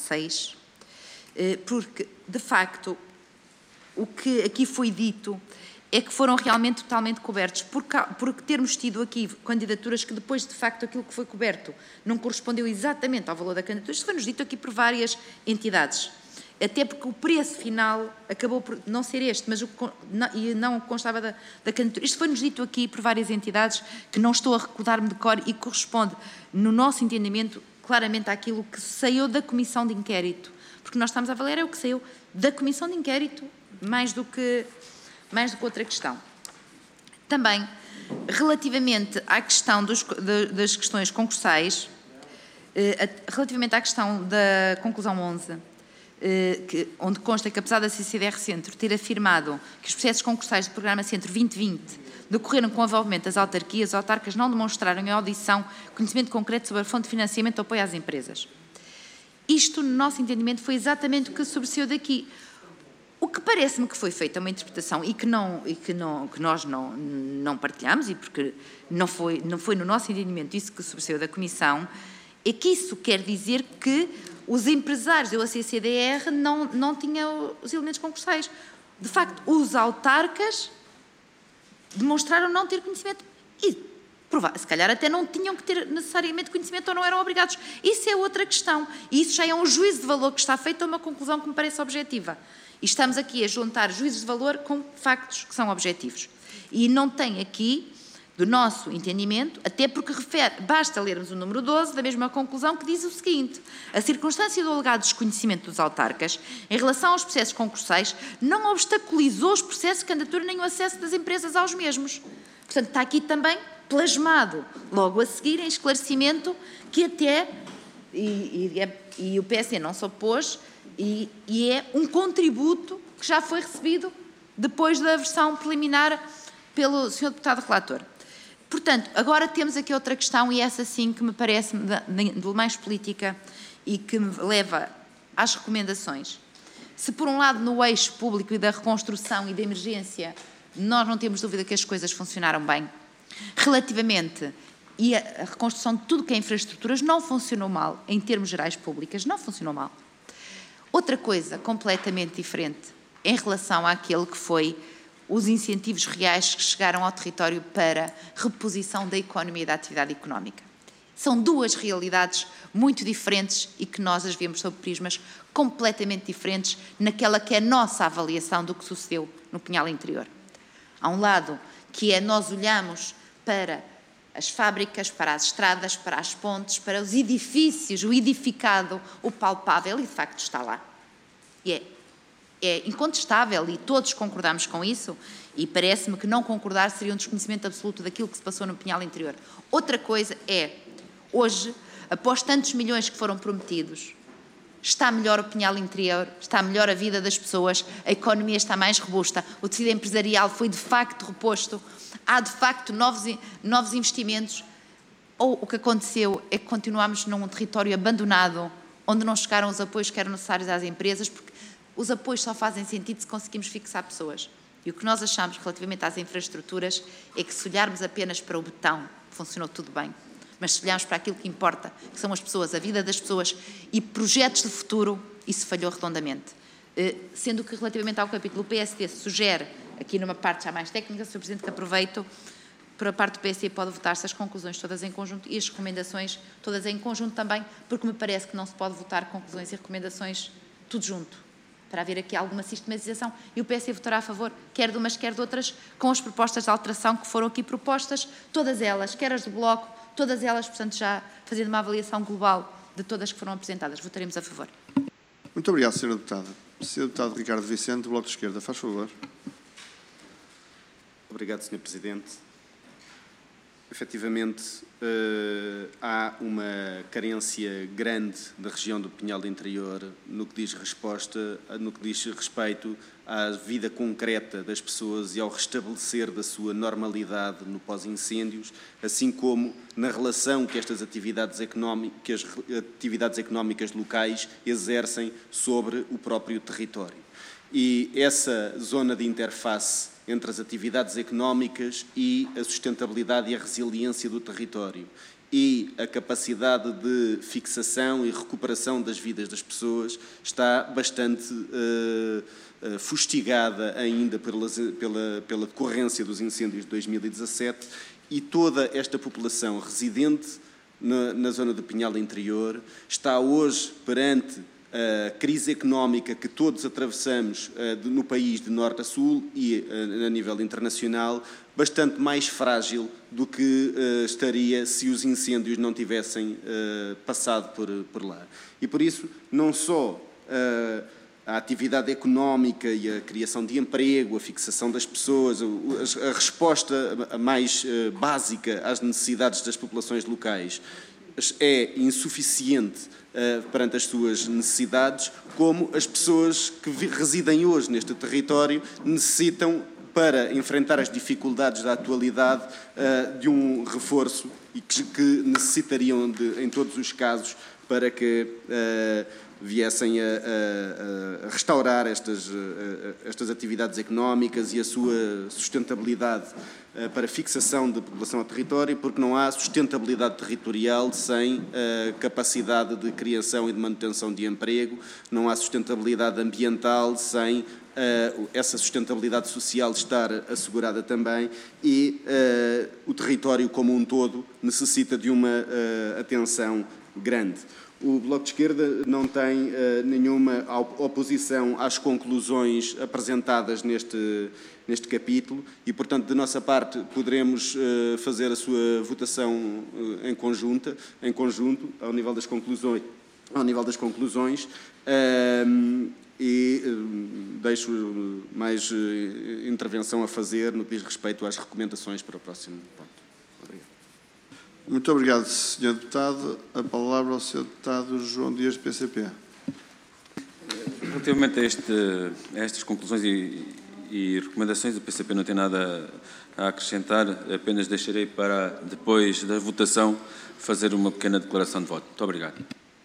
6, porque, de facto, o que aqui foi dito é que foram realmente totalmente cobertos, porque termos tido aqui candidaturas que depois, de facto, aquilo que foi coberto não correspondeu exatamente ao valor da candidatura. Isto foi-nos dito aqui por várias entidades, até porque o preço final acabou por não ser este, mas e não constava da candidatura. Isto foi-nos dito aqui por várias entidades, que não estou a recordar-me de cor, e corresponde, no nosso entendimento, claramente àquilo que saiu da Comissão de Inquérito, porque nós estamos a avaliar é o que saiu da Comissão de Inquérito, mais do que outra questão. Também, relativamente à questão das questões concursais, relativamente à questão da conclusão 11, onde consta que, apesar da CCDR Centro ter afirmado que os processos concursais do Programa Centro 2020 decorreram com o envolvimento das autarquias, as autarcas não demonstraram em audição conhecimento concreto sobre a fonte de financiamento ou apoio às empresas. Isto, no nosso entendimento, foi exatamente o que sobressaiu daqui. O que parece-me que foi feita uma interpretação e que nós não partilhamos, e porque não foi no nosso entendimento isso que sobressaiu da Comissão, é que isso quer dizer que os empresários da CCDR não tinham os elementos concursais. De facto, os autarcas demonstraram não ter conhecimento e, se calhar, até não tinham que ter necessariamente conhecimento ou não eram obrigados. Isso é outra questão. E isso já é um juízo de valor que está feito a uma conclusão que me parece objetiva. E estamos aqui a juntar juízos de valor com factos que são objetivos. E não tem aqui, do nosso entendimento, até porque basta lermos o número 12 da mesma conclusão, que diz o seguinte: a circunstância do alegado desconhecimento dos autarcas em relação aos processos concursais não obstaculizou os processos de candidatura nem o acesso das empresas aos mesmos. Portanto, está aqui também plasmado, logo a seguir, em esclarecimento, que até, e o PSD não se opôs, e é um contributo que já foi recebido depois da versão preliminar pelo Sr. Deputado Relator. Portanto, agora temos aqui outra questão, e essa sim que me parece de mais política e que me leva às recomendações. Se por um lado no eixo público e da reconstrução e da emergência nós não temos dúvida que as coisas funcionaram bem, relativamente e a reconstrução de tudo que é infraestruturas não funcionou mal, em termos gerais públicas, não funcionou mal. Outra coisa completamente diferente em relação àquele que foi os incentivos reais que chegaram ao território para reposição da economia e da atividade económica. São duas realidades muito diferentes e que nós as vemos sob prismas completamente diferentes naquela que é a nossa avaliação do que sucedeu no Pinhal Interior. Há um lado que é nós olhamos para as fábricas, para as estradas, para as pontes, para os edifícios, o edificado, o palpável, e de facto está lá. E é incontestável e todos concordamos com isso, e parece-me que não concordar seria um desconhecimento absoluto daquilo que se passou no Pinhal Interior. Outra coisa é, hoje, após tantos milhões que foram prometidos, está melhor o Pinhal Interior, está melhor a vida das pessoas, a economia está mais robusta, o tecido empresarial foi de facto reposto, há de facto novos investimentos, ou o que aconteceu é que continuamos num território abandonado, onde não chegaram os apoios que eram necessários às empresas, porque os apoios só fazem sentido se conseguimos fixar pessoas. E o que nós achamos relativamente às infraestruturas é que, se olharmos apenas para o betão, funcionou tudo bem. Mas se olharmos para aquilo que importa, que são as pessoas, a vida das pessoas e projetos de futuro, isso falhou redondamente. Sendo que, relativamente ao capítulo, o PSD sugere, aqui numa parte já mais técnica, Sr. Presidente, que aproveito, para a parte do PSD pode votar-se as conclusões todas em conjunto e as recomendações todas em conjunto também, porque me parece que não se pode votar conclusões e recomendações tudo junto, para haver aqui alguma sistematização, e o PSD votará a favor, quer de umas, quer de outras, com as propostas de alteração que foram aqui propostas, todas elas, quer as do Bloco, todas elas, portanto, já fazendo uma avaliação global de todas que foram apresentadas. Votaremos a favor. Muito obrigado, Sra. Deputada. Sr. Deputado Ricardo Vicente, do Bloco de Esquerda, faz favor. Obrigado, Sr. Presidente. Efetivamente, há uma carência grande da região do Pinhal do Interior no que diz respeito à vida concreta das pessoas e ao restabelecer da sua normalidade no pós-incêndios, assim como na relação que estas atividades económicas locais exercem sobre o próprio território. E essa zona de interface entre as atividades económicas e a sustentabilidade e a resiliência do território e a capacidade de fixação e recuperação das vidas das pessoas está bastante fustigada ainda pela decorrência dos incêndios de 2017, e toda esta população residente na zona do Pinhal Interior está hoje perante a crise económica que todos atravessamos no país de norte a sul e a nível internacional, bastante mais frágil do que estaria se os incêndios não tivessem passado por lá. E por isso, não só a atividade económica e a criação de emprego, a fixação das pessoas, a resposta mais básica às necessidades das populações locais é insuficiente perante as suas necessidades, como as pessoas que residem hoje neste território necessitam, para enfrentar as dificuldades da atualidade, de um reforço e que necessitariam, em todos os casos, para que viessem a restaurar estas atividades económicas e a sua sustentabilidade para fixação de população ao território, porque não há sustentabilidade territorial sem capacidade de criação e de manutenção de emprego, não há sustentabilidade ambiental sem essa sustentabilidade social estar assegurada também, e o território como um todo necessita de uma atenção grande. O Bloco de Esquerda não tem nenhuma oposição às conclusões apresentadas neste capítulo e, portanto, de nossa parte, poderemos fazer a sua votação em conjunto, ao nível das conclusões. E deixo mais intervenção a fazer no que diz respeito às recomendações para o próximo ponto. Obrigado. Muito obrigado, Sr. Deputado. A palavra ao Sr. Deputado João Dias, do PCP. Relativamente a estas conclusões e recomendações, o PCP não tem nada a acrescentar, apenas deixarei para, depois da votação, fazer uma pequena declaração de voto. Muito obrigado.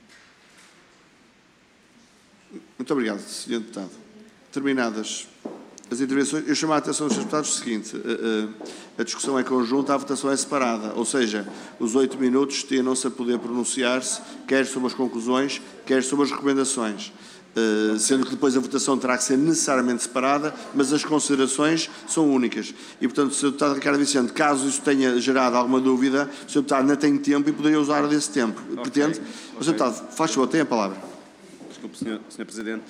Muito obrigado, Sr. Deputado. Terminadas as intervenções, eu chamo a atenção dos Srs. Deputados o seguinte: a discussão é conjunta, a votação é separada, ou seja, os 8 minutos têm-se a poder pronunciar-se, quer sobre as conclusões, quer sobre as recomendações, sendo que depois a votação terá que ser necessariamente separada, mas as considerações são únicas. E, portanto, o Sr. Deputado Ricardo Vicente, caso isso tenha gerado alguma dúvida, o Sr. Deputado ainda tem tempo e poderia usar desse tempo. Okay. Pretende? O Sr. Deputado, faz favor, tem a palavra. Desculpe, Sr. Presidente.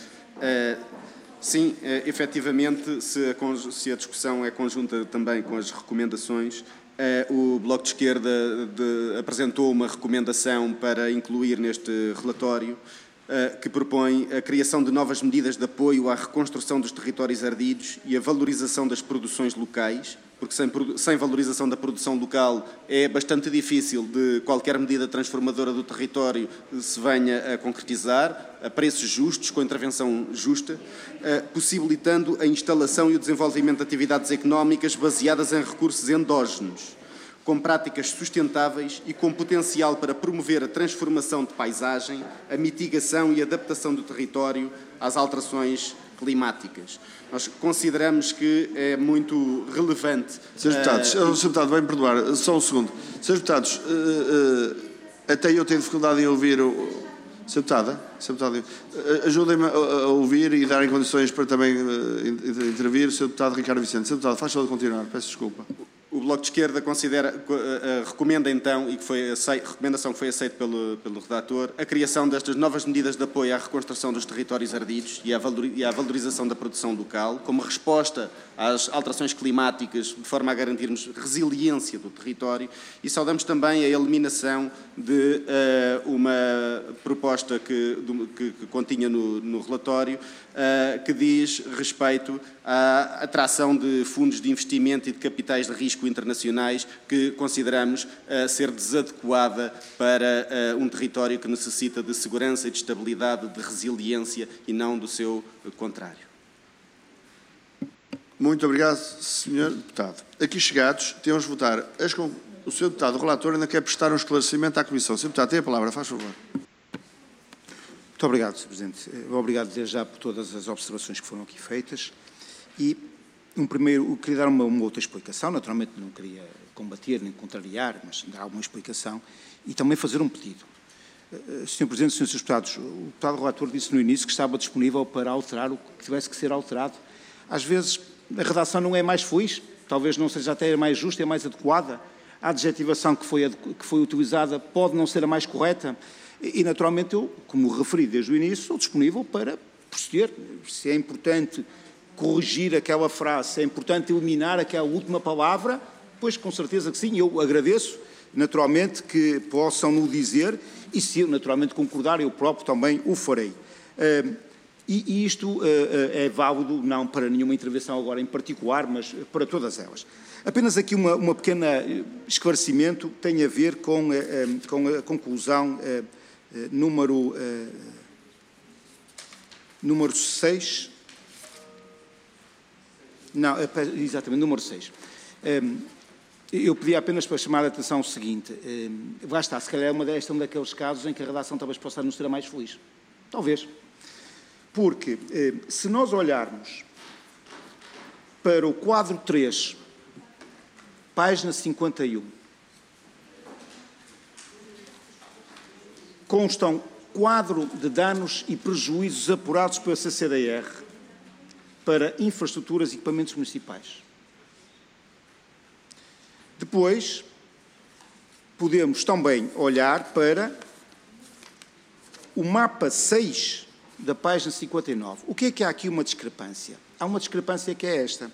Sim, efetivamente, se a discussão é conjunta também com as recomendações, o Bloco de Esquerda apresentou uma recomendação para incluir neste relatório que propõe a criação de novas medidas de apoio à reconstrução dos territórios ardidos e a valorização das produções locais, porque sem valorização da produção local é bastante difícil de qualquer medida transformadora do território se venha a concretizar, a preços justos, com intervenção justa, possibilitando a instalação e o desenvolvimento de atividades económicas baseadas em recursos endógenos, com práticas sustentáveis e com potencial para promover a transformação de paisagem, a mitigação e adaptação do território às alterações climáticas. Nós consideramos que é muito relevante... Srs. Deputados, Sr. Deputado, vai-me perdoar, só um segundo. Srs. Deputados, até eu tenho dificuldade em ouvir o... Sr. Deputado, ajudem-me a ouvir e darem condições para também intervir o Sr. Deputado Ricardo Vicente. Sr. Deputado, faz favor de continuar, peço desculpa. O Bloco de Esquerda recomenda então, e que foi recomendação que foi aceita pelo redator, a criação destas novas medidas de apoio à reconstrução dos territórios ardidos e à valorização da produção local, como resposta às alterações climáticas, de forma a garantirmos resiliência do território, e saudamos também a eliminação de uma proposta que continha no relatório, que diz respeito à atração de fundos de investimento e de capitais de risco internacionais, que consideramos ser desadequada para um território que necessita de segurança e de estabilidate, de resiliência e não do seu contrário. Muito obrigado, Sr. Deputado. Aqui chegados, temos de votar. O Sr. Deputado, o relator, ainda quer prestar um esclarecimento à Comissão. Sr. Deputado, tem a palavra, faz favor. Muito obrigado, Sr. Presidente. Obrigado desde já por todas as observações que foram aqui feitas e eu queria dar uma outra explicação, naturalmente não queria combater nem contrariar, mas dar alguma explicação e também fazer um pedido. Sr. Presidente, Srs. Deputados, o deputado relator disse no início que estava disponível para alterar o que tivesse que ser alterado. Às vezes a redação não é mais feliz, talvez não seja até mais justa, é mais adequada. A adjetivação que foi utilizada pode não ser a mais correta e naturalmente eu, como referi desde o início, sou disponível para proceder. Se é importante corrigir aquela frase, se é importante eliminar aquela última palavra, pois com certeza que sim, eu agradeço naturalmente que possam no dizer e se eu naturalmente concordar eu próprio também o farei. E isto é válido não para nenhuma intervenção agora em particular, mas para todas elas. Apenas aqui uma pequena esclarecimento tem a ver com a conclusão número 6. Não, exatamente, número 6. Eu pedi apenas para chamar a atenção o seguinte, lá está, se calhar este é um daqueles casos em que a redação talvez possa não ser a mais feliz. Talvez. Porque, se nós olharmos para o quadro 3, página 51, constam quadro de danos e prejuízos apurados pela CCDR para infraestruturas e equipamentos municipais. Depois, podemos também olhar para o mapa 6 da página 59. O que é que há aqui uma discrepância? Há uma discrepância que é esta.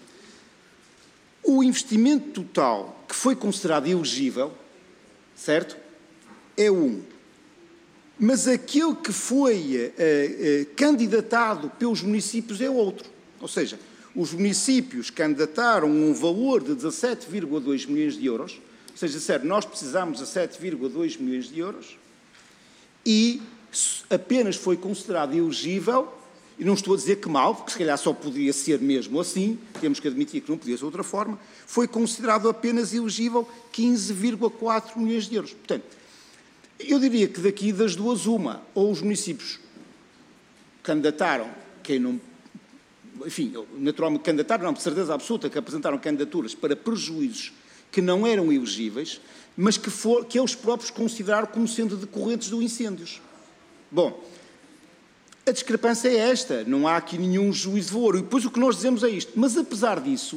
O investimento total que foi considerado elegível, certo? É 1. Mas aquele que foi candidatado pelos municípios é outro. Ou seja, os municípios candidataram um valor de 17,2 milhões de euros, ou seja, disseram, nós precisamos de 17,2 milhões de euros e apenas foi considerado elegível, e não estou a dizer que mal, porque se calhar só podia ser mesmo assim, temos que admitir que não podia ser de outra forma, foi considerado apenas elegível 15,4 milhões de euros. Portanto, eu diria que daqui das duas uma, ou os municípios candidataram, quem não, enfim, naturalmente candidataram, não, de certeza absoluta que apresentaram candidaturas para prejuízos que não eram elegíveis, mas que eles próprios consideraram como sendo decorrentes dos incêndios. Bom, a discrepância é esta, não há aqui nenhum juízo de valor. E depois o que nós dizemos é isto. Mas, apesar disso,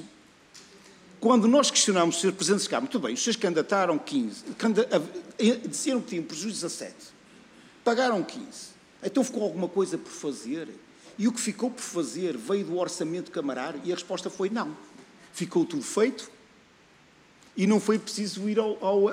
quando nós questionamos os Sr. Presidentes de Câmara, muito bem, os senhores candidataram 15, disseram que tinham prejuízo 17, pagaram 15, então ficou alguma coisa por fazer? E o que ficou por fazer veio do orçamento camarário? E a resposta foi não. Ficou tudo feito e não foi preciso ir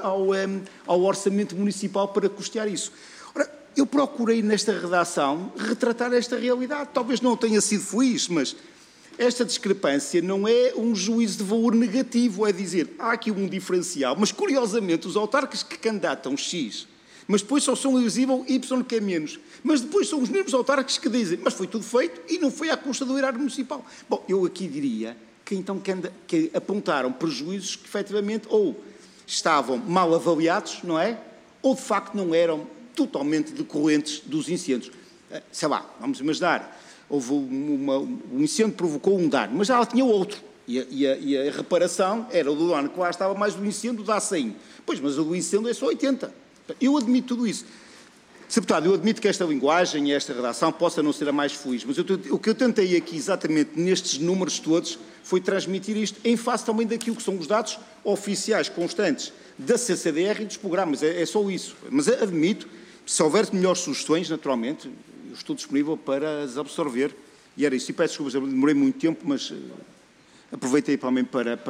ao orçamento municipal para custear isso. Ora, eu procurei nesta redação retratar esta realidade. Talvez não tenha sido feliz, mas esta discrepância não é um juízo de valor negativo, é dizer, há aqui um diferencial, mas curiosamente os autarcas que candidatam X, mas depois só são elegíveis Y que é menos, mas depois são os mesmos autarcas que dizem, mas foi tudo feito e não foi à custa do erário municipal. Bom, eu aqui diria que então que apontaram prejuízos que efetivamente ou estavam mal avaliados, não é? Ou de facto não eram totalmente decorrentes dos incêndios. Sei lá, vamos imaginar, houve um incêndio provocou um dano, mas já tinha outro. E a reparação era o do dano que lá estava mais do incêndio, dá 100. Pois, mas o do incêndio é só 80. Eu admito tudo isso. Sr. Deputado, eu admito que esta linguagem e esta redação possa não ser a mais feliz, mas o que eu tentei aqui, exatamente nestes números todos, foi transmitir isto em face também daquilo que são os dados oficiais constantes da CCDR e dos programas. É só isso. Mas admito, se houver melhores sugestões, naturalmente, eu estou disponível para as absorver. E era isso. E peço desculpas, eu demorei muito tempo, mas aproveitei também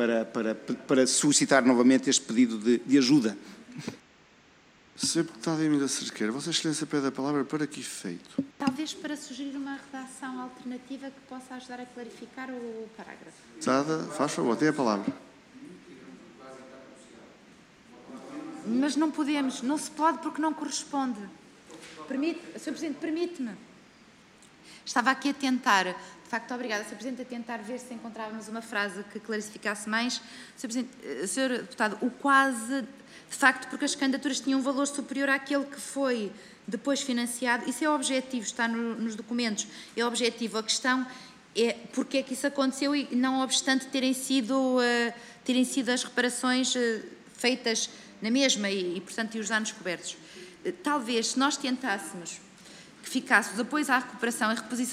para solicitar novamente este pedido de ajuda. Sr. Deputado Emília Cerqueira, Vossa Excelência pede a palavra para que efeito? Talvez para sugerir uma redação alternativa que possa ajudar a clarificar o parágrafo. Deputada, faz favor, tem a palavra. Mas não podemos, não se pode porque não corresponde. Sr. Presidente, permite-me. Estava aqui a tentar, de facto, obrigada, Sr. Presidente, a tentar ver se encontrávamos uma frase que clarificasse mais. Sr. Deputado, o quase, de facto, porque as candidaturas tinham um valor superior àquele que foi depois financiado, isso é o objetivo, está nos documentos, é o objetivo. A questão porque é que isso aconteceu e não obstante terem sido as reparações feitas na mesma e portanto, e os danos cobertos. Talvez, se nós tentássemos que ficasse os apoios à recuperação e reposição